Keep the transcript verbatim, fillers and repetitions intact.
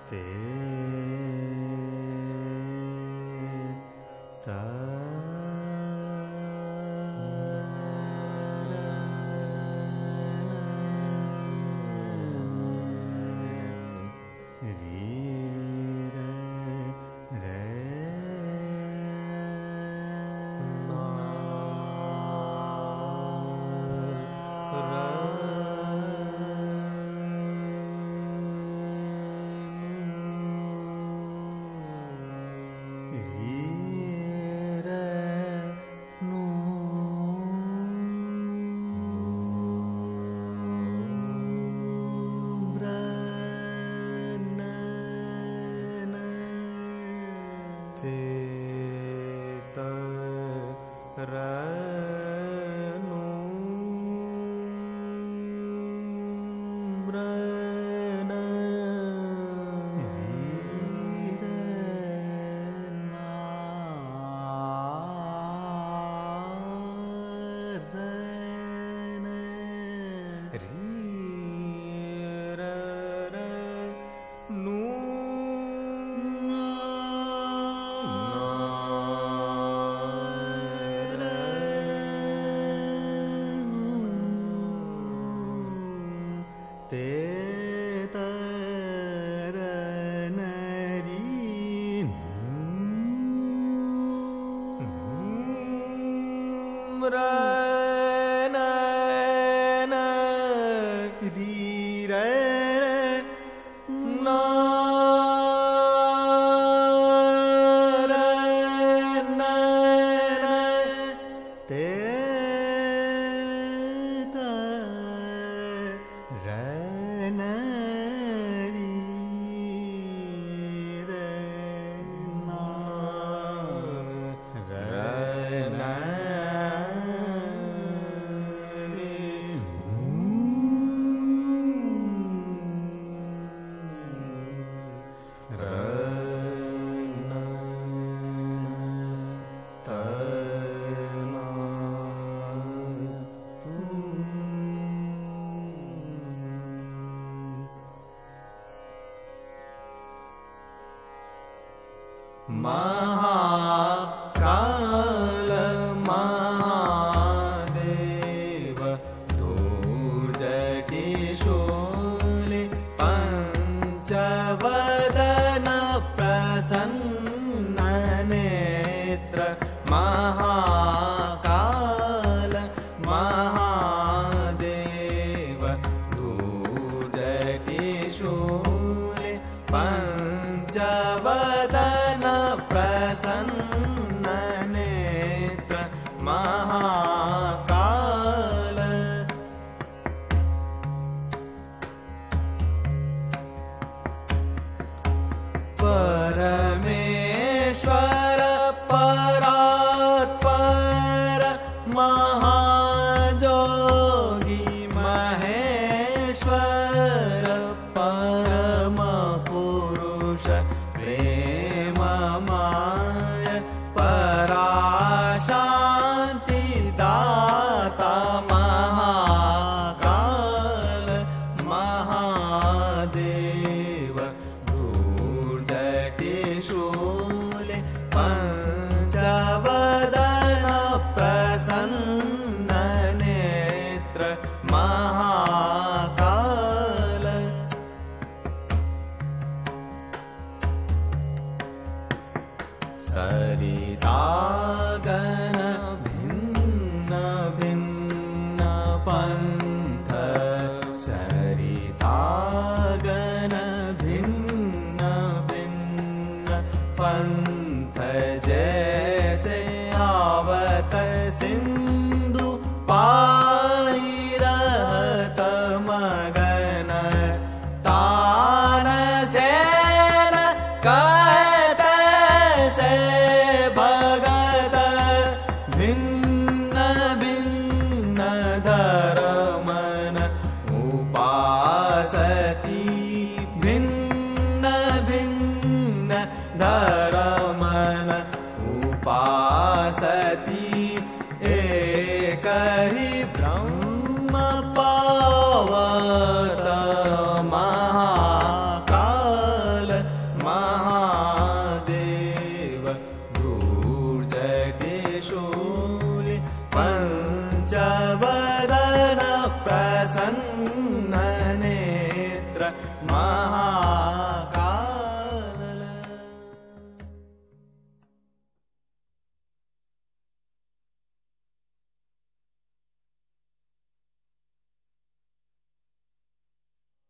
ते ता महाकाल महादेव दुर्जटी शूले पंचवदन प्रसन्न नेत्र महाकाल महादेव दुर्जटी शूले पंचवदन प्रसन्न नेत्र महाकाल परमेश्वर परात्पर महाजोगी महेश्वर परम पुरुष प्रेममय पराशान्ति दाता महाकाल महादेव दुर्जटी शूले पंचवदन प्रसन्न नेत्र महाकाल सरितागन भिन्न भिन्न पंथ सरितागन भिन्न भिन्न पंथ जैसे आवत सिंधु पाई रहत मगन तार से कहत से भगत भिन्न भिन्न धर्मन उपासती भिन्न भिन्न धर्मन उपासती एक ही ब्रह्म पावत महाकाल शूलि पञ्चवदन प्रसन्न नेत्र महा